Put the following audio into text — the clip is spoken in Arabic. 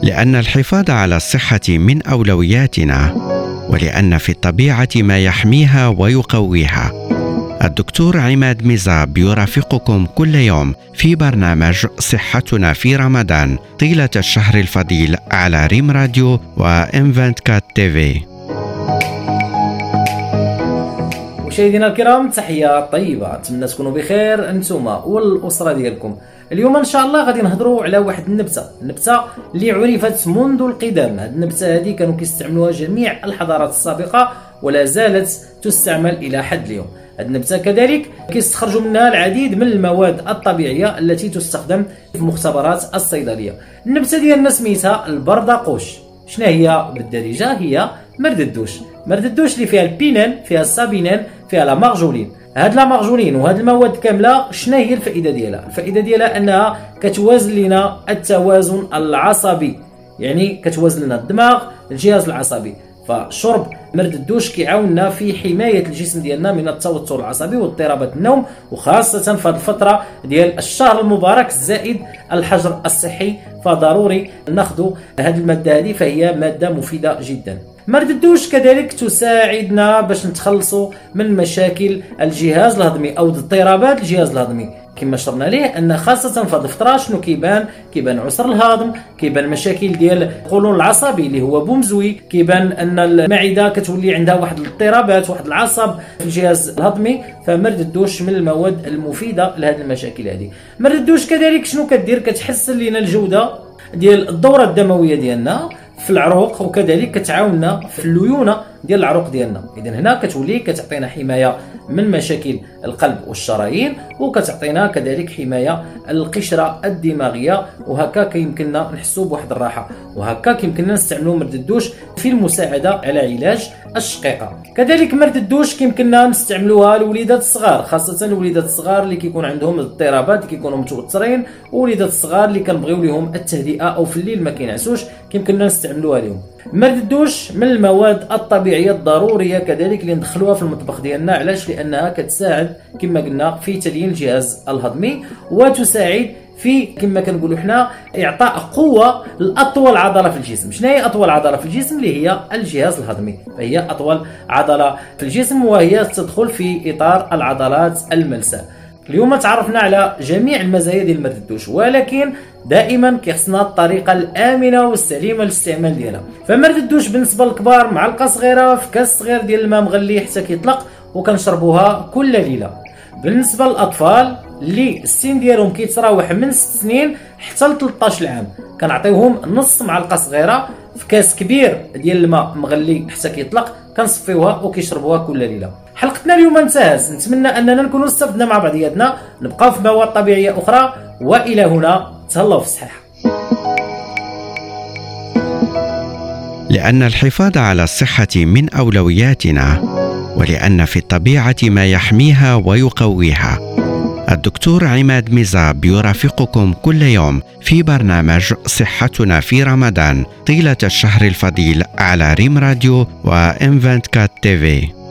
لأن الحفاظ على الصحة من أولوياتنا، ولأن في الطبيعة ما يحميها ويقويها. الدكتور عماد ميزاب يرافقكم كل يوم في برنامج صحتنا في رمضان طيلة الشهر الفضيل على ريم راديو وM24 TV. مشاهدينا الكرام، تحية طيبة، نتمنى تكونوا بخير انتم والأسرة ديالكم. اليوم ان شاء الله غادي نهضروا على واحد النبتة اللي عرفت منذ القدم. هذه النبتة هذه كانوا كيستعملوها جميع الحضارات السابقة ولا زالت تستعمل الى حد اليوم. هذه النبتة كذلك كيستخرجوا منها العديد من المواد الطبيعية التي تستخدم في مختبرات الصيدلية. النبتة ديالنا سميتها البردقوش. شنو هي بالدارجة؟ هي مرد الدوش اللي فيها البينان، فيها السابينان، فيها لا مارجولين. هاد لا مارجولين وهاد المواد كامله شنو هي الفائده ديالها؟ الفائده ديالها انها كتوازن لنا التوازن العصبي، يعني كتوازن لنا الدماغ، الجهاز العصبي. فشرب مرد الدوش كيعاوننا في حمايه الجسم ديالنا من التوتر العصبي واضطرابات النوم، وخاصه في هذه الفتره ديال الشهر المبارك زائد الحجر الصحي، فضروري ناخذ هذه الماده هذه، فهي ماده مفيده جدا. مرد الدوش كذلك تساعدنا باش نتخلصوا من مشاكل الجهاز الهضمي او اضطرابات الجهاز الهضمي. كما شرنا ليه ان خاصه في هذه الفتره شنو كيبان عسر الهضم، كيبان مشاكل ديال القولون العصبي اللي هو بومزوي، كيبان ان المعده كتولي عندها واحد الاضطرابات، واحد العصب في الجهاز الهضمي. فمرد الدوش من المواد المفيده لهذه المشاكل هذه. مرد الدوش كذلك شنو كدير؟ كتحسن لنا الجوده ديال الدوره الدمويه ديالنا في العروق، وكذلك كتعاوننا في الليونه ديال العروق ديالنا. اذا هنا كتولي كتعطينا حمايه من مشاكل القلب والشرايين، وكتعطينا كذلك حمايه القشره الدماغيه، وهكا كيمكننا نحسوا بواحد الراحه، وهكا كيمكننا نستعملوا مرد الدوش في المساعده على علاج الشقيقه. كذلك مرد الدوش كيمكننا نستعملوها للوليدات الصغار، خاصه الوليدات الصغار اللي كيكون عندهم اضطرابات، كيكونوا متوترين، ووليدات الصغار اللي كنبغيو لهم التهدئه او في الليل ما كينعسوش، كيمكننا نستعملوها لهم. مرد الدوش من المواد الطبيعيه الضروريه كذلك اللي ندخلوها في المطبخ ديالنا. علاش؟ لانها كتساعد كما قلنا في تليين الجهاز الهضمي، وتساعد في كما كنقولوا حنا اعطاء قوه لاطول عضله في الجسم. شنو هي اطول عضله في الجسم؟ اللي هي الجهاز الهضمي، فهي اطول عضله في الجسم، وهي تدخل في اطار العضلات الملساء. اليوم تعرفنا على جميع المزايا ديال مرد الدوش، ولكن دائما كيخصنا الطريقه الامنه والسليمه للاستعمال ديالها. فمرد الدوش بالنسبه للكبار معلقه صغيره في كاس صغير ديال الماء مغلي حتى كيطلق، وكنشربوها كل ليله. بالنسبه للاطفال اللي السن ديالهم كيتراوح من 6 سنين حتى ل 13 عام، كنعطيوهم نص معلقه صغيره في كاس كبير ديال الماء مغلي حتى كيطلق، كنصفيوها وكيشربوها كل ليله. حلقتنا اليوم انتهت، نتمنى اننا نكونوا استفدنا مع بعضياتنا، نبقاو في مواد طبيعيه اخرى، والى هنا تهلاو في الصحه. لأن الحفاظ على الصحة من أولوياتنا، ولأن في الطبيعة ما يحميها ويقويها. الدكتور عماد ميزاب يرافقكم كل يوم في برنامج صحتنا في رمضان طيلة الشهر الفضيل على ريم راديو وM24 TV.